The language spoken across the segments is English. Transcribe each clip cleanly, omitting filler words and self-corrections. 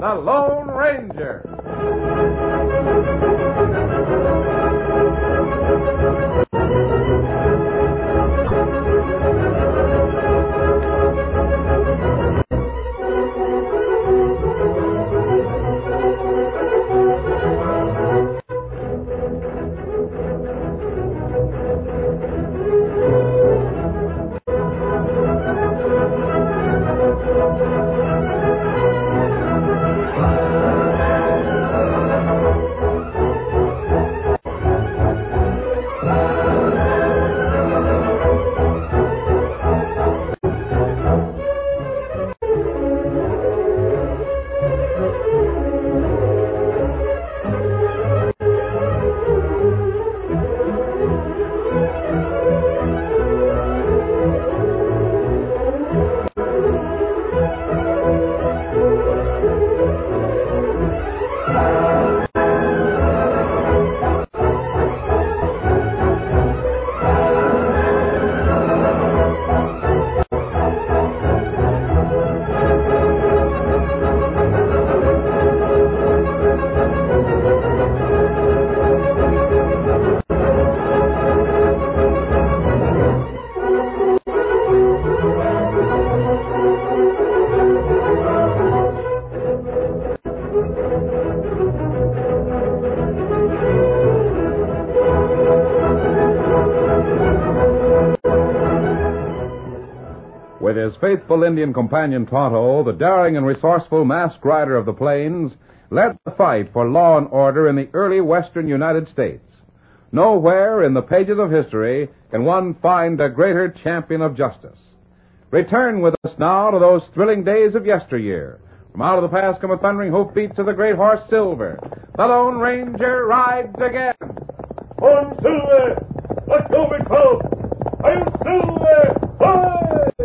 the Lone Ranger. With his faithful Indian companion Tonto, the daring and resourceful masked rider of the plains led the fight for law and order in the early western United States. Nowhere in the pages of history can one find a greater champion of justice. Return with us now to those thrilling days of yesteryear. From out of the past come the thundering hoofbeats of the great horse Silver. The Lone Ranger rides again. On Silver! Let's go, big fellow! I'm Silver! Hi!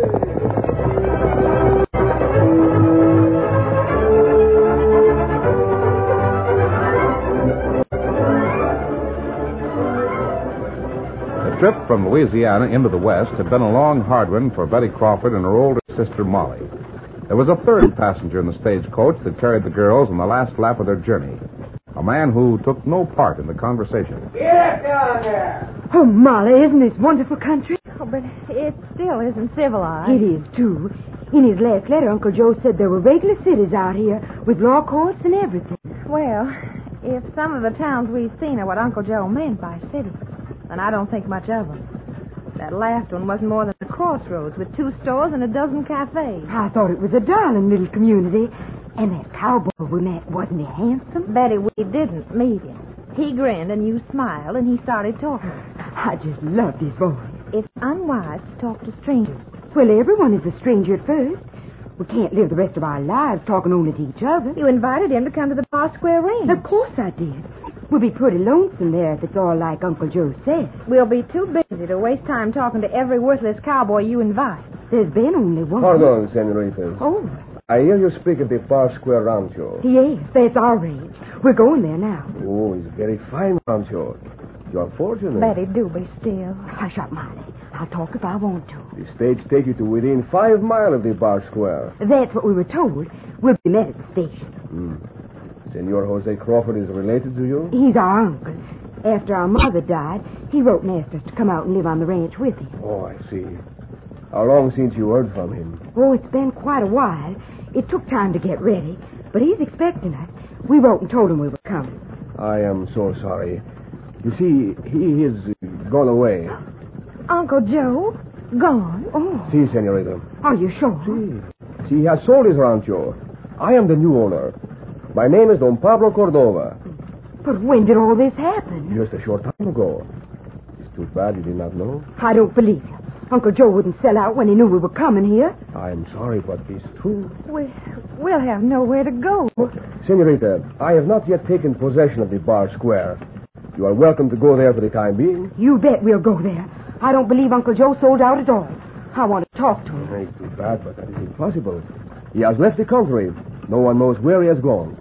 The trip from Louisiana into the West had been a long, hard one for Betty Crawford and her older sister, Molly. There was a third passenger in the stagecoach that carried the girls on the last lap of their journey. A man who took no part in the conversation. Get down there! Oh, Molly, isn't this wonderful country? Oh, but it still isn't civilized. It is, too. In his last letter, Uncle Joe said there were regular cities out here with law courts and everything. Well, if some of the towns we've seen are what Uncle Joe meant by cities, then I don't think much of them. That last one wasn't more than a crossroads with 2 stores and a dozen cafes. I thought it was a darling little community. And that cowboy we met, wasn't he handsome? Betty, we didn't meet him. He grinned and you smiled and he started talking. I just loved his voice. It's unwise to talk to strangers. Well, everyone is a stranger at first. We can't live the rest of our lives talking only to each other. You invited him to come to the Bar Square Range. Of course I did. We'll be pretty lonesome there if it's all like Uncle Joe said. We'll be too busy to waste time talking to every worthless cowboy you invite. There's been only one. Pardon, senoritas. Oh. I hear you speak of the Bar Square Rancho. Yes, that's our range. We're going there now. Oh, it's a very fine rancho. You're fortunate. Betty, do be still. Hush up, Molly. I'll talk if I want to. The stage take you to within 5 miles of the Bar Square. That's what we were told. We'll be met at the station. Senor Jose Crawford is related to you? He's our uncle. After our mother died, he wrote and asked us to come out and live on the ranch with him. Oh, I see. How long since you heard from him? Oh, it's been quite a while. It took time to get ready, but he's expecting us. We wrote and told him we were coming. I am so sorry. You see, he has gone away. Uncle Joe? Gone? Oh. Si, senorita. Are you sure? Si, he has sold his rancho. I am the new owner. My name is Don Pablo Cordova. But when did all this happen? Just a short time ago. It's too bad you did not know. I don't believe you. Uncle Joe wouldn't sell out when he knew we were coming here. I'm sorry, but it's true. We'll have nowhere to go. Senorita, I have not yet taken possession of the Bar Square. You are welcome to go there for the time being. You bet we'll go there. I don't believe Uncle Joe sold out at all. I want to talk to him. It's too bad, but that is impossible. He has left the country. No one knows where he has gone.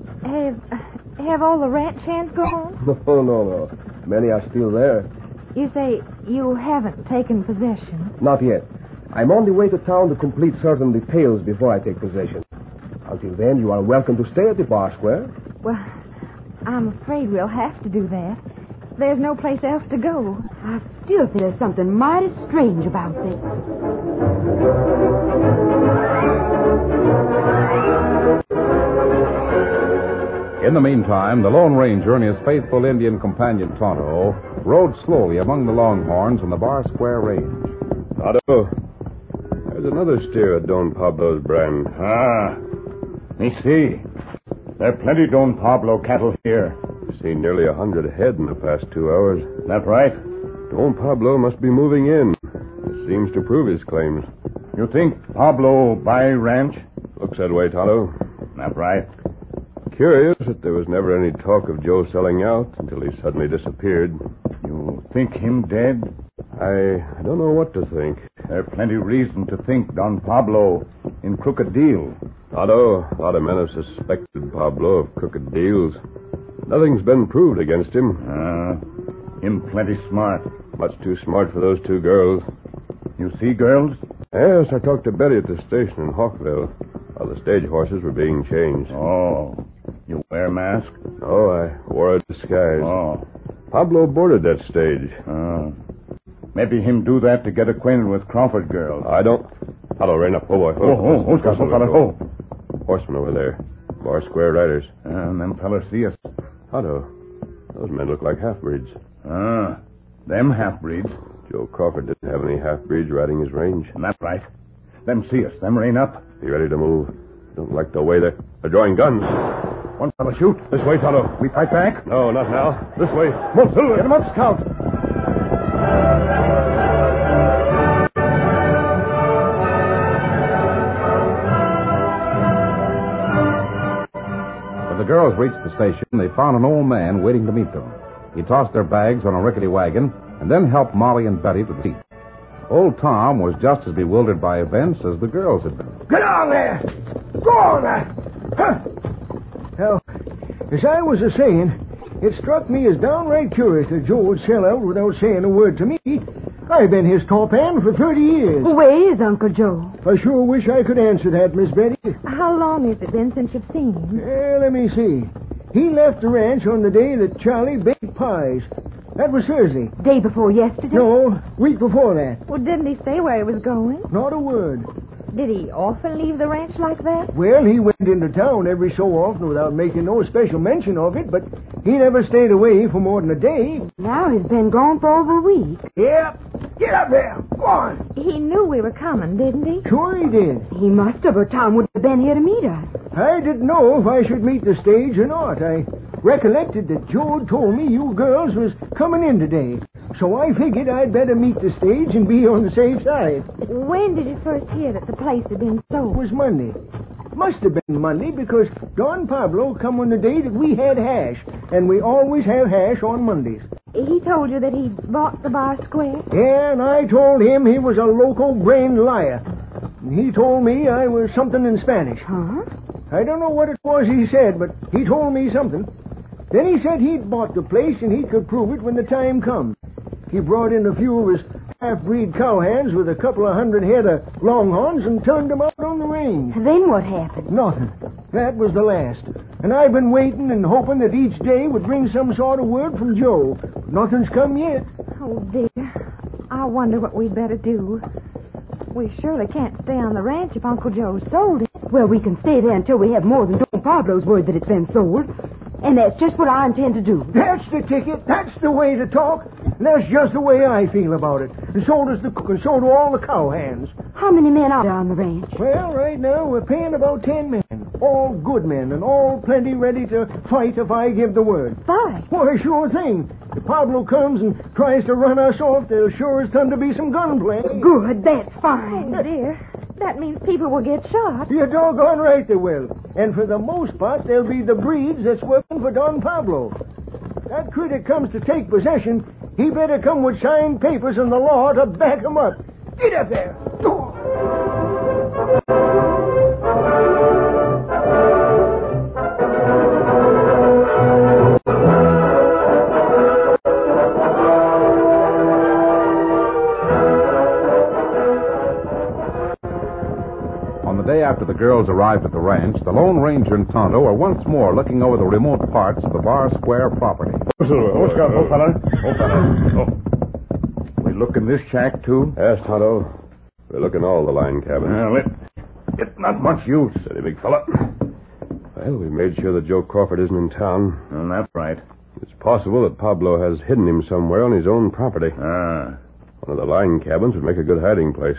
Have all the ranch hands gone? No. Many are still there. You say you haven't taken possession? Not yet. I'm on the way to town to complete certain details before I take possession. Until then, you are welcome to stay at the bar square. Well, I'm afraid we'll have to do that. There's no place else to go. I still think there's something mighty strange about this. In the meantime, the Lone Ranger and his faithful Indian companion Tonto rode slowly among the Longhorns on the Bar Square range. Tonto, there's another steer of Don Pablo's brand. Ah, me see. There are plenty Don Pablo cattle here. Seen nearly 100 head in the past 2 hours. That right? Don Pablo must be moving in. It seems to prove his claims. You think Pablo buy ranch? Looks that way, Tonto. That right? Curious that there was never any talk of Joe selling out until he suddenly disappeared. You think him dead? I don't know what to think. There's plenty reason to think Don Pablo in crooked deal. Tonto, a lot of men have suspected Pablo of crooked deals. Nothing's been proved against him. Him plenty smart. Much too smart for those 2 girls. You see girls? Yes, I talked to Betty at the station in Hawkville while the stage horses were being changed. Oh. You wear mask? Oh, I wore a disguise. Oh. Pablo boarded that stage. Maybe him do that to get acquainted with Crawford girls. I don't... Hello, Rain up. Oh, boy. Oh. Horsemen over there. Bar Square riders. And them fellas see us. Tonto, those men look like half-breeds. Them half-breeds. Joe Crawford didn't have any half-breeds riding his range. That's right. Them see us. Them rein up. Be ready to move. Don't like the way they're drawing guns. One fellow shoot. This way, Tonto. We fight back? No, not now. This way. Move, Silver. Get him up, Scout. When the girls reached the station, they found an old man waiting to meet them. He tossed their bags on a rickety wagon and then helped Molly and Betty to the seat. Old Tom was just as bewildered by events as the girls had been. Get on there! Go on there! Huh. Now, as I was a-saying, it struck me as downright curious that Joe would sell out without saying a word to me. I've been his top hand for 30 years. Where is Uncle Joe? I sure wish I could answer that, Miss Betty. How long has it been since you've seen him? Let me see. He left the ranch on the day that Charlie baked pies. That was Thursday. Day before yesterday? No, week before that. Well, didn't he say where he was going? Not a word. Did he often leave the ranch like that? Well, he went into town every so often without making no special mention of it, but he never stayed away for more than a day. Now he's been gone for over a week. Yep. Get up there. Go on. He knew we were coming, didn't he? Sure he did. He must have, or Tom would have been here to meet us. I didn't know if I should meet the stage or not. I recollected that Joe told me you girls was coming in today. So I figured I'd better meet the stage and be on the safe side. When did you first hear that the place had been It sold? was Monday. Must have been Monday because Don Pablo come on the day that we had hash, and we always have hash on Mondays. He told you that he'd bought the Bar Square? Yeah, and I told him he was a loco-brained liar. And he told me I was something in Spanish. Huh? I don't know what it was he said, but he told me something. Then he said he'd bought the place and he could prove it when the time come. He brought in a few of his half-breed cowhands with a couple of 100 head of longhorns and turned them out on the range. Then what happened? Nothing. That was the last. And I've been waiting and hoping that each day would bring some sort of word from Joe. But nothing's come yet. Oh, dear. I wonder what we'd better do. We surely can't stay on the ranch if Uncle Joe sold it. Well, we can stay there until we have more than Don Pablo's word that it's been sold. And that's just what I intend to do. That's the ticket. That's the way to talk. And that's just the way I feel about it. And so does the cook, and so do all the cowhands. How many men are there on the ranch? Well, right now we're paying about 10 men. All good men and all plenty ready to fight if I give the word. Fight? Why, sure thing. If Pablo comes and tries to run us off, there'll sure as come to be some gunplay. Good, that's fine. Oh, dear. That means people will get shot. You're doggone right they will. And for the most part, they'll be the breeds that's working for Don Pablo. That critic comes to take possession, he better come with signed papers and the law to back him up. Get up there. Go on. after the girls arrived at the ranch, the Lone Ranger and Tonto were once more looking over the remote parts of the Bar Square property. We look in this shack, too? Yes, Tonto. We're looking all the line cabins. Well, it's not much use. Steady, big fella. Well, we made sure that Joe Crawford isn't in town. That's right. It's possible that Pablo has hidden him somewhere on his own property. Ah. One of the line cabins would make a good hiding place.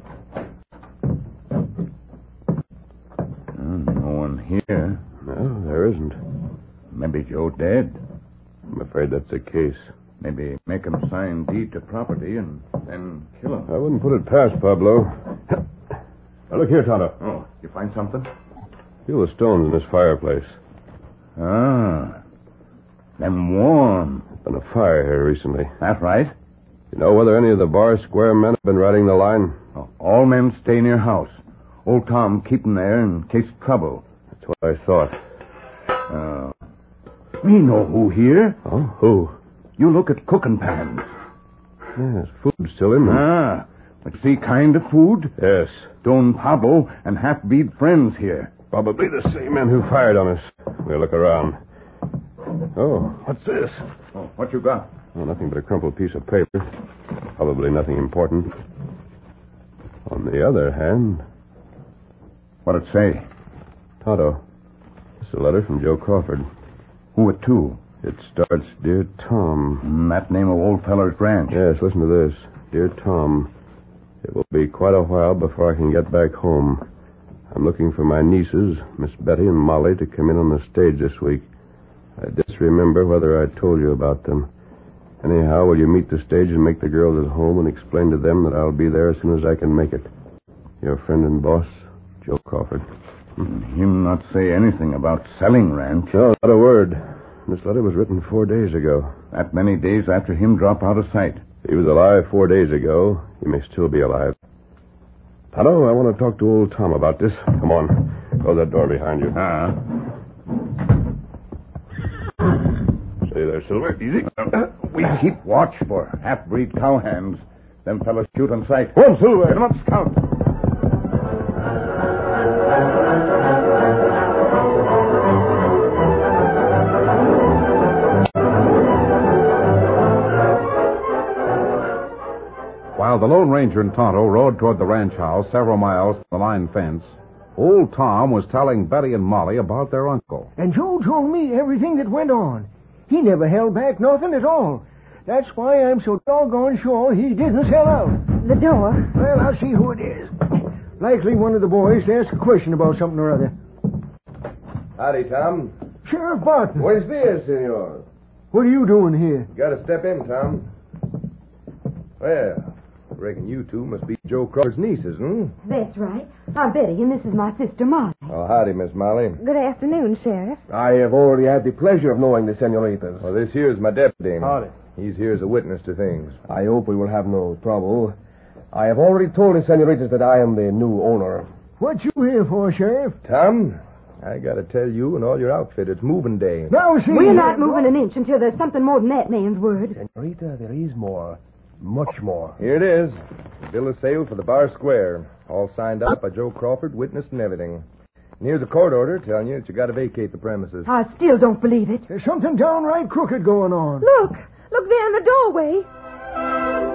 No one here. No, there isn't. Maybe Joe dead. I'm afraid that's the case. Maybe make him sign deed to property and then kill him. I wouldn't put it past Pablo. Now, look here, Tonto. Oh, you find something? Feel the stones in this fireplace. Ah. Them warm. There's been a fire here recently. That's right. You know whether any of the Bar Square men have been riding the line? All men stay near house. Old Tom keep them there in case of trouble. That's what I thought. Me know who here. Oh, who? You look at cooking pans. Yes, food's still in them. Ah. But see kind of food? Yes. Don Pablo and half-breed friends here. Probably the same men who fired on us. We'll look around. Oh, what's this? Oh, what you got? Oh, nothing but a crumpled piece of paper. Probably nothing important. On the other hand... What'd it say? Tonto, it's a letter from Joe Crawford. Who it to? It starts, Dear Tom. That name of old feller's ranch. Yes, listen to this. Dear Tom, it will be quite a while before I can get back home. I'm looking for my nieces, Miss Betty and Molly, to come in on the stage this week. I disremember whether I told you about them. Anyhow, will you meet the stage and make the girls at home and explain to them that I'll be there as soon as I can make it? Your friend and boss, Joe Crawford. Him not say anything about selling ranch. No, not a word. This letter was written 4 days ago. That many days after him drop out of sight. If he was alive 4 days ago, he may still be alive. Tonto, I want to talk to old Tom about this. Come on. Close that door behind you. Stay there, Silver. Easy. We keep watch for half-breed cowhands. Them fellas shoot on sight. Go on, Silver. Get 'em up, Scout. While the Lone Ranger and Tonto rode toward the ranch house several miles from the line fence, old Tom was telling Betty and Molly about their uncle. And Joe told me everything that went on. He never held back nothing at all. That's why I'm so doggone sure he didn't sell out. The door. Well, I'll see who it is. Likely one of the boys to ask a question about something or other. Howdy, Tom. Sheriff Barton. Buenos dias, senor. What are you doing here? Gotta step in, Tom. Well, I reckon you two must be Joe Crawford's nieces, hmm? That's right. I'm Betty, and this is my sister Molly. Oh, howdy, Miss Molly. Good afternoon, Sheriff. I have already had the pleasure of knowing the senoritas. Well, this here's my deputy. Howdy. He's here as a witness to things. I hope we will have no trouble. I have already told the senoritas that I am the new owner. What you here for, Sheriff? Tom, I gotta tell you and all your outfit, it's moving day. Now, see... We're not moving an inch until there's something more than that man's word. Senorita, there is more. Much more. Here it is. The bill of sale for the Bar Square. All signed up by Joe Crawford, witnessed and everything. And here's a court order telling you that you got to vacate the premises. I still don't believe it. There's something downright crooked going on. Look there in the doorway.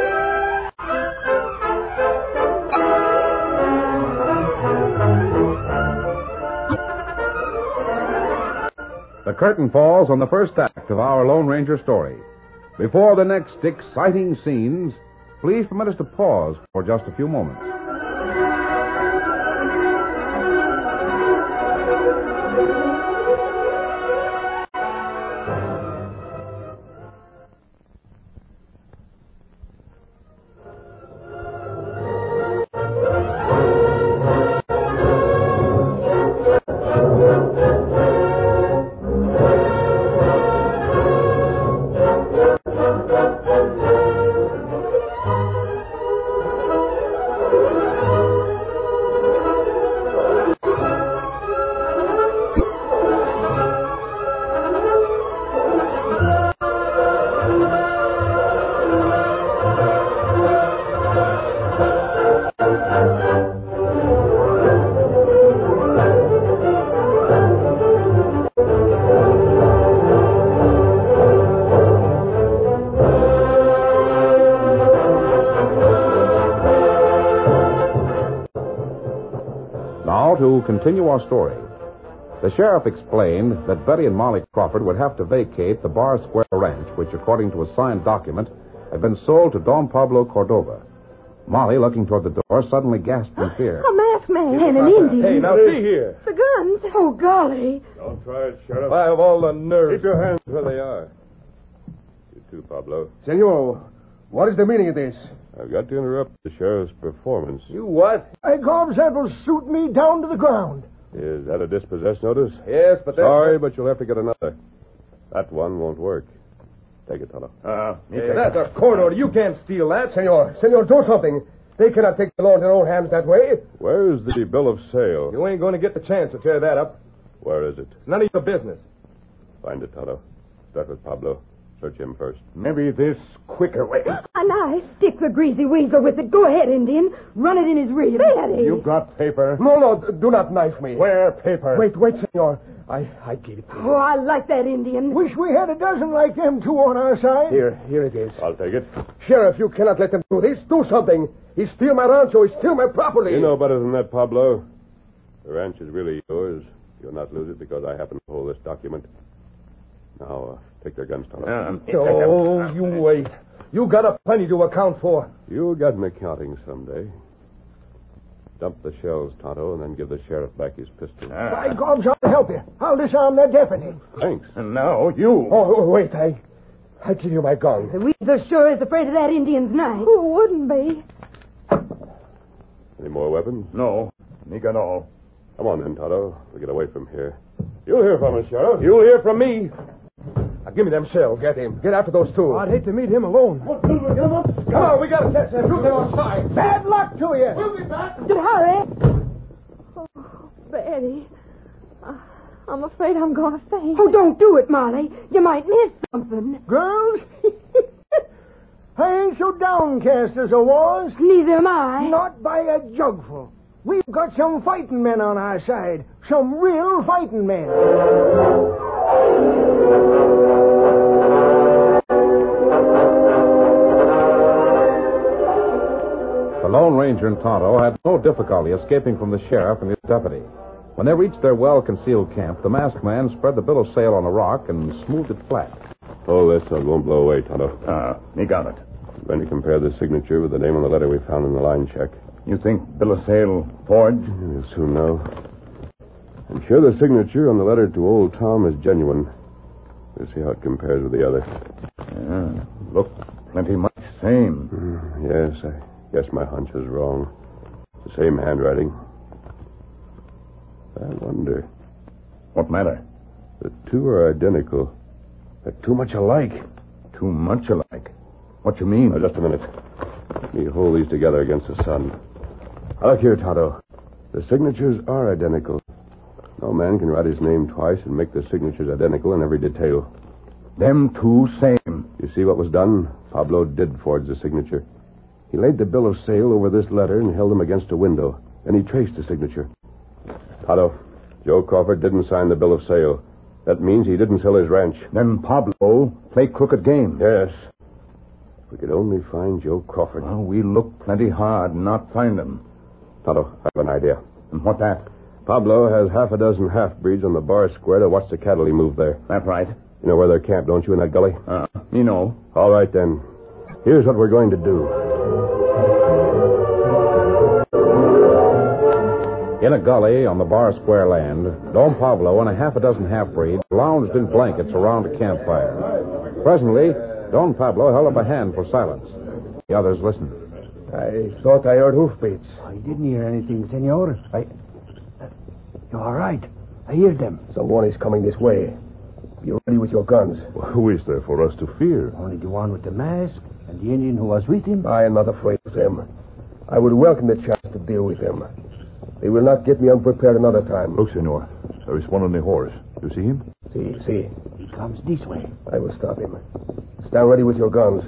The curtain falls on the first act of our Lone Ranger story. Before the next exciting scenes, please permit us to pause for just a few moments. continue our story. The sheriff explained that Betty and Molly Crawford would have to vacate the Bar Square Ranch, which, according to a signed document, had been sold to Don Pablo Cordova. Molly, looking toward the door, suddenly gasped in fear. A masked man and an Indian. Hey, now see here. The guns. Oh, golly. Don't try it, Sheriff. I have all the nerve. Keep your hands where they are. You too, Pablo. Senor, what is the meaning of this? I've got to interrupt the sheriff's performance. You what? By gobs, that will suit me down to the ground. Is that a dispossess notice? Yes, but that's... Sorry, but you'll have to get another. That one won't work. Take it, Tonto. Hey, that's a court order. You can't steal that. Senor, do something. They cannot take the law in their own hands that way. Where's the bill of sale? You ain't going to get the chance to tear that up. Where is it? It's none of your business. Find it, Tonto. Start with Pablo. Search him first. Maybe this quicker way. A knife. Stick the greasy weasel with it. Go ahead, Indian. Run it in his rib. Betty. You got paper? No, do not knife me. Where paper? Wait, senor. I give it to you. Oh, I like that Indian. Wish we had a dozen like them two on our side. Here it is. I'll take it. Sheriff, you cannot let them do this. Do something. He steal my rancho. He steal my property. You know better than that, Pablo. The ranch is really yours. You'll not lose it because I happen to hold this document. Now, take their guns, Tonto. Oh, you wait. You got a plenty to account for. You'll get me counting someday. Dump the shells, Tonto, and then give the sheriff back his pistol. By gobs, I'll help you. I'll disarm that deputy. Thanks. And now you. Oh, wait. I give you my gun. The weasel sure is afraid of that Indian's knife. Who wouldn't be? Any more weapons? No. Me got all. Come on then, Tonto. We'll get away from here. You'll hear from us, Sheriff. You'll hear from me. Now, give me them shells. Get him. Get after those two. I'd hate to meet him alone. Get him up. Come on, we gotta catch them. Shoot them outside. Bad luck to you. We'll be back. Hurry. Oh, Betty. I'm afraid I'm going to faint. Oh, don't do it, Molly. You might miss something. Girls, I ain't so downcast as I was. Neither am I. Not by a jugful. We've got some fighting men on our side. Some real fighting men. The Lone Ranger and Tonto had no difficulty escaping from the sheriff and his deputy. When they reached their well-concealed camp, the masked man spread the bill of sale on a rock and smoothed it flat. Hold this so it won't blow away, Tonto. Me got it. I'm going to compare the signature with the name on the letter we found in the line check. You think bill of sale forged? You'll soon know. I'm sure the signature on the letter to old Tom is genuine. We'll see how it compares with the other. Yeah, look plenty much same. Yes, I guess my hunch was wrong. The same handwriting. I wonder. What matter? The two are identical. They're too much alike. Too much alike. What you mean? Now, just a minute. Let me hold these together against the sun. Look here, Tonto. The signatures are identical. No man can write his name twice and make the signatures identical in every detail. Them two same. You see what was done? Pablo did forge the signature. He laid the bill of sale over this letter and held them against a window. Then he traced the signature. Tonto, Joe Crawford didn't sign the bill of sale. That means he didn't sell his ranch. Then Pablo play crooked game. Yes. If we could only find Joe Crawford. Well, we look plenty hard and not find him. Tonto, I have an idea. And what that? Pablo has half a dozen half-breeds on the Bar Square to watch the cattle he moved there. That right. You know where they're camped, don't you, in that gully? Me know. All right, then. Here's what we're going to do. In a gully on the Bar Square land, Don Pablo and a half a dozen half-breeds lounged in blankets around a campfire. Presently, Don Pablo held up a hand for silence. The others listened. I thought I heard hoofbeats. I didn't hear anything, senor. You're all right. I hear them. Someone is coming this way. Be ready with your guns. Well, who is there for us to fear? Only the one with the mask and the Indian who was with him. I am not afraid of them. I would welcome the chance to deal with them. They will not get me unprepared another time. Look, senor. There is one on the horse. You see him? See. He comes this way. I will stop him. Stand ready with your guns.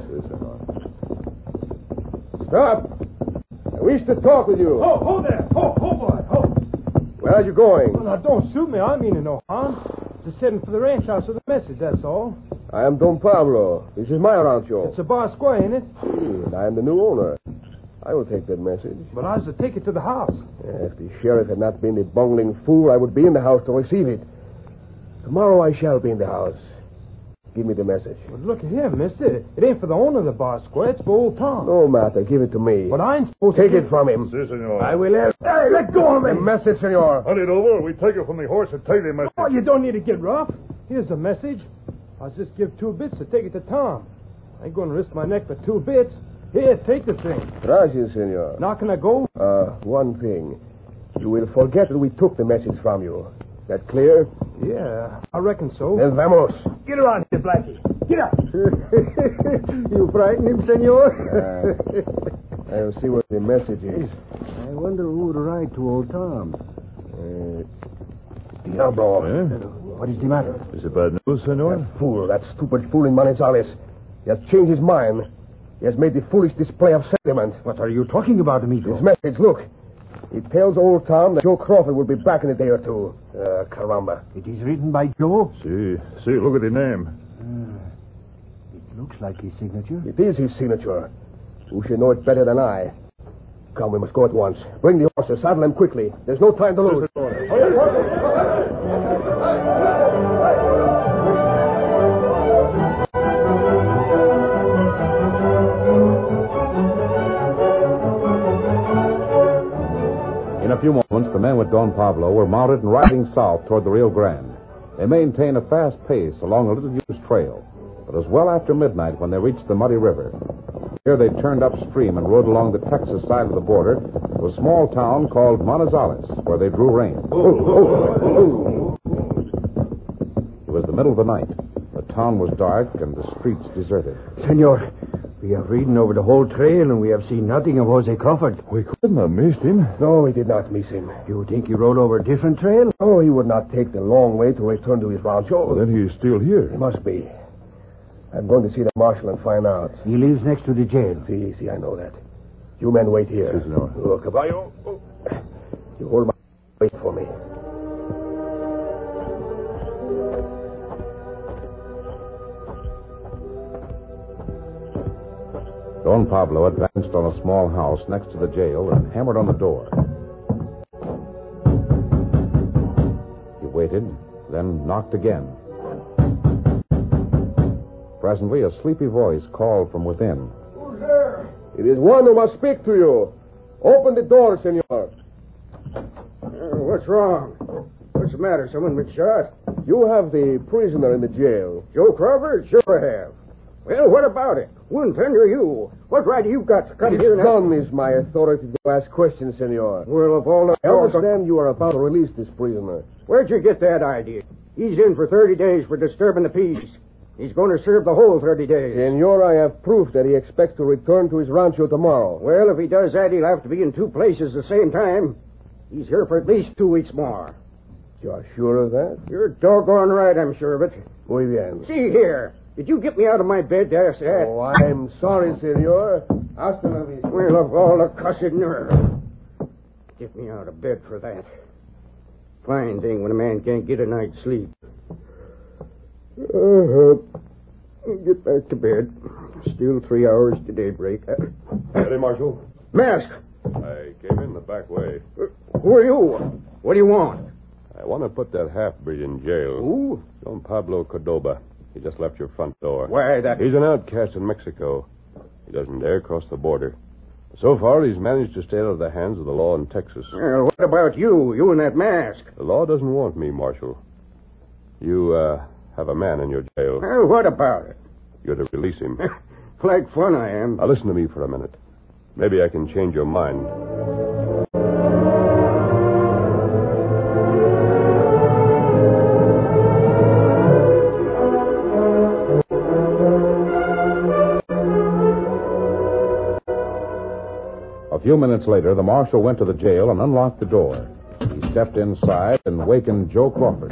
Stop! I wish to talk with you. Hold there. Hold, boy. Hold. Where are you going? Well, now, don't shoot me. I mean no harm. Just heading for the ranch house with a message, that's all. I am Don Pablo. This is my rancho. It's a Bar Square, ain't it? And I am the new owner. I will take that message. But I was to take it to the house. If the sheriff had not been the bungling fool, I would be in the house to receive it. Tomorrow I shall be in the house. Give me the message. But look at him, mister. It ain't for the owner of the bar square. It's for old Tom. No matter. Give it to me. But I ain't supposed Take to... it from him. Si, senor. I will have... Hey, let go of me. The message, senor. Hand it over. We take it from the horse and take the message. Oh, you don't need to get rough. Here's the message. I'll just give 2 bits to take it to Tom. I ain't going to risk my neck for 2 bits. Here, take the thing. Gracias, senor. Now can I go? One thing. You will forget that we took the message from you. That clear? Yeah, I reckon so. Then vamos. Get around here, Blackie. Get up. You frightened him, senor? I'll see what the message is. I wonder who would write to old Tom. Diablo. What is the matter? Is it bad news, senor? That fool, that stupid fool in Manizales. He has changed his mind. He has made the foolish display of sentiment. What are you talking about, amigo? His message, look. It tells old Tom that Joe Crawford will be back in a day or two. Caramba. It is written by Joe? See, look at the name. It looks like his signature. It is his signature. Who should know it better than I? Come, we must go at once. Bring the horses, saddle them quickly. There's no time to lose. In a few moments, the men with Don Pablo were mounted and riding south toward the Rio Grande. They maintained a fast pace along a little-used trail. It was well after midnight when they reached the Muddy River. Here they turned upstream and rode along the Texas side of the border to a small town called Manizales, where they drew rein. It was the middle of the night. The town was dark and the streets deserted. Senor, we have ridden over the whole trail and we have seen nothing of Jose Crawford. We couldn't have missed him. No, we did not miss him. You think he rode over a different trail? Oh, he would not take the long way to return to his rancho. Well, then he's still here. He must be. I'm going to see the marshal and find out. He lives next to the jail. See, I know that. You men wait here. Si, senor. Oh, caballo. You hold my... Wait for me. Don Pablo advanced on a small house next to the jail and hammered on the door. He waited, then knocked again. Presently, a sleepy voice called from within. Who's there? It is one who must speak to you. Open the door, senor. What's wrong? What's the matter? Someone been shot? You have the prisoner in the jail. Joe Crawford? Sure I have. Well, what about it? Who in thunder are you? What right have you got to come here His now? gun is my authority to ask questions, senor. Well, of all the... I understand you are about to release this prisoner. Where'd you get that idea? He's in for 30 days for disturbing the peace. He's going to serve the whole 30 days. Senor, I have proof that he expects to return to his rancho tomorrow. Well, if he does that, he'll have to be in 2 places at the same time. He's here for at least 2 weeks more. You are sure of that? You're doggone right, I'm sure of it. Muy bien. See here. Did you get me out of my bed to ask that? Oh, I'm sorry, senor. Hasta la vista. Well, of all the cussed nerve. Get me out of bed for that. Fine thing when a man can't get a night's sleep. Get back to bed. Still 3 hours to daybreak. Ready, Marshal? Mask! I came in the back way. Who are you? What do you want? I want to put that half-breed in jail. Who? Don Pablo Cordoba. He just left your front door. Why, that... He's an outcast in Mexico. He doesn't dare cross the border. So far, he's managed to stay out of the hands of the law in Texas. Well, what about you? You and that mask? The law doesn't want me, Marshal. You, have a man in your jail. Well, what about it? You're to release him. Like fun I am. Now, listen to me for a minute. Maybe I can change your mind. A few minutes later, the marshal went to the jail and unlocked the door. He stepped inside and wakened Joe Crawford.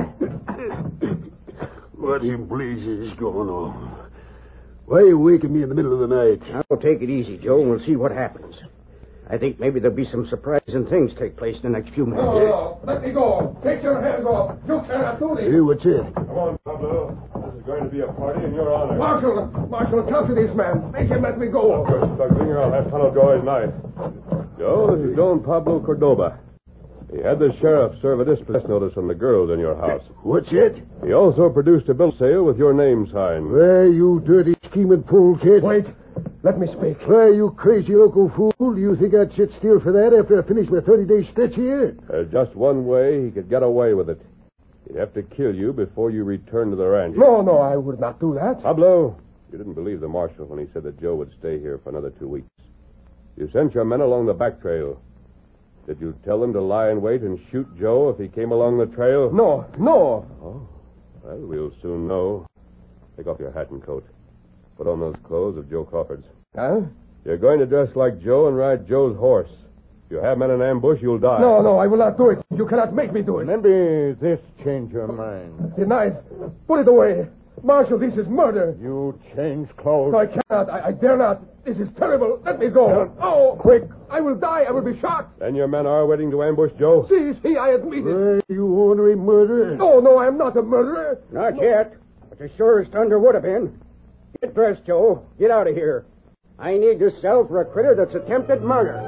What in blazes is going on? Why are you waking me in the middle of the night? I'll take it easy, Joe, and we'll see what happens. I think maybe there'll be some surprising things take place in the next few minutes. No, let me go. Take your hands off. You cannot do this. Hey, what's it? Come on, Pablo. This is going to be a party in your honor. Marshal, talk to this man. Make him let me go. Stuckling, I'll have tunnel door at night. Joe, this is Don Pablo Cordoba. He had the sheriff serve a dispossess notice on the girls in your house. What's it? He also produced a bill of sale with your name signed. Why, you dirty scheming polecat. Wait. Let me speak. Why, you crazy local fool. Do you think I'd sit still for that after I finish my 30-day stretch here? There's just one way he could get away with it. He'd have to kill you before you return to the ranch. No, I would not do that. Pablo, you didn't believe the marshal when he said that Joe would stay here for another 2 weeks. You sent your men along the back trail. Did you tell them to lie in wait and shoot Joe if he came along the trail? No. Oh, well, we'll soon know. Take off your hat and coat. Put on those clothes of Joe Crawford's. Huh? You're going to dress like Joe and ride Joe's horse. If you have men in ambush, you'll die. No, I will not do it. You cannot make me do it. Maybe this change your mind. Denied. Put it away. Marshal, this is murder. You change clothes. No, I cannot. I dare not. This is terrible. Let me go. Oh, quick. I will die. I will be shot. Then your men are waiting to ambush Joe? See, I admit it. You ornery murderer. No, I am not a murderer. Not yet, but the surest thunder would have been. Get dressed, Joe. Get out of here. I need to sell for a critter that's attempted murder.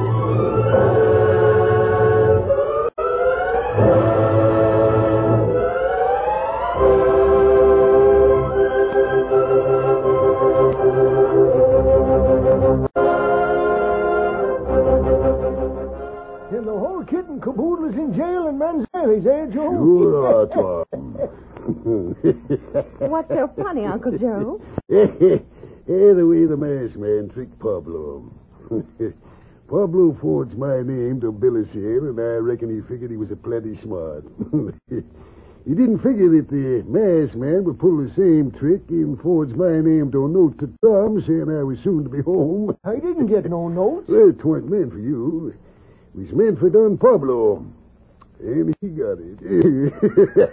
And the whole kit and caboodle is in jail in Manzanares, eh, Joe? Sure, Tom. What's so funny, Uncle Joe? The way the masked man tricked Pablo. Pablo forged my name to bill a sale, and I reckon he figured he was a plenty smart. He didn't figure that the masked man would pull the same trick and forge my name to a note to Tom saying I was soon to be home. I didn't get no notes. Well, it weren't meant for you. It was meant for Don Pablo. And he got it.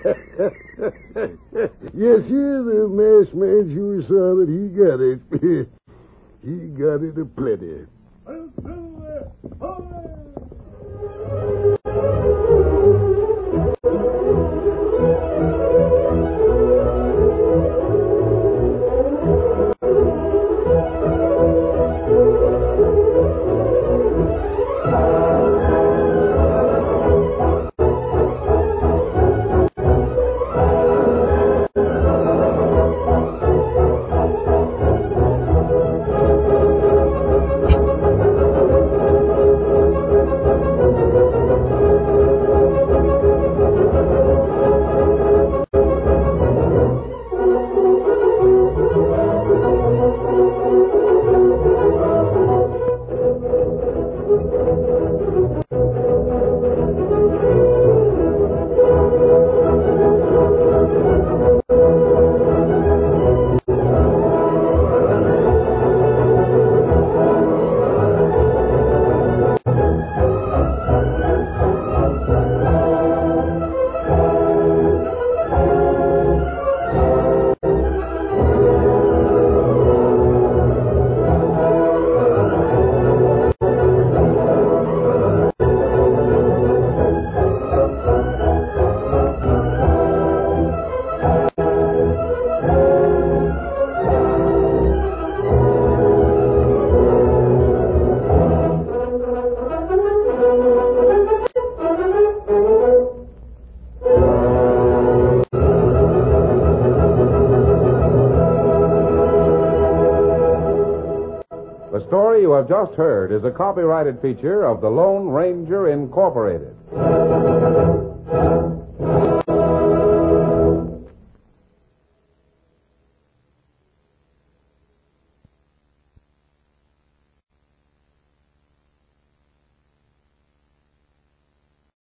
Yes, the masked man sure saw that he got it. He got it aplenty. The story you have just heard is a copyrighted feature of the Lone Ranger Incorporated.